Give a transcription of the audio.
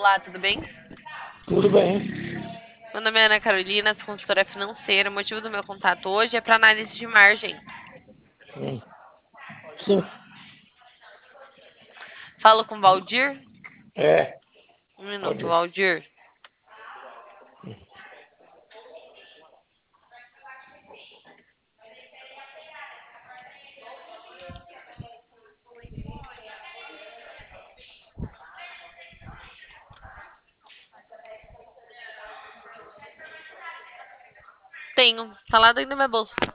Olá, tudo bem? Tudo bem. Meu nome é Ana Carolina, sou consultora financeira. O motivo do meu contato hoje é para análise de margem. Hum. Sim, Falo com o Valdir. é, Um minuto, pode. Valdir. Tenho. Tá lá dentro da minha bolsa.